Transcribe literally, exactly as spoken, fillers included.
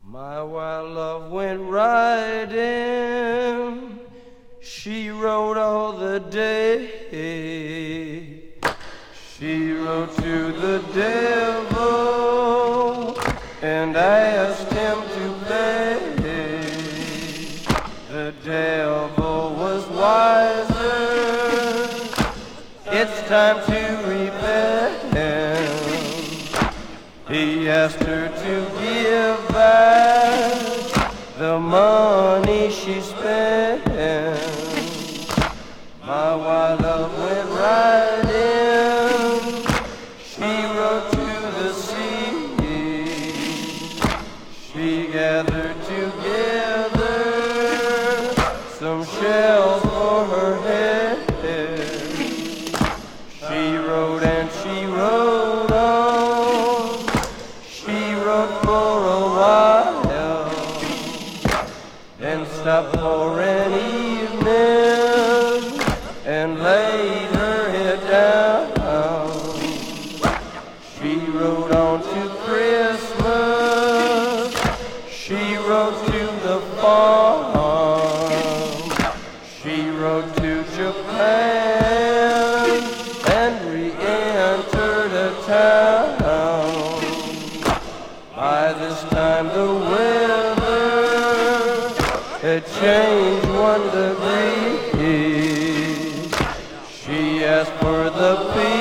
My wild love went riding, she rode all the day. She rode to the devil and asked him to pay. The devil was wiser, it's time to repent. He asked her to give back the money she spent. My wild love went riding, she rode to the sea. She gathered together some shells for her head. She rode and she rode on, she rode for a while, and stopped for an evening and laid her head down. She rode on to Christmas, she rode to the farm, she rode to Japan and re-entered a town. By this time the weather had changed one degree. She asked for the peace